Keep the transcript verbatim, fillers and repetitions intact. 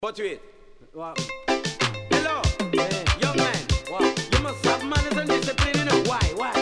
But wait. What? Hello, Hey. young man. What? You must have manners and discipline, you know. Why? Why?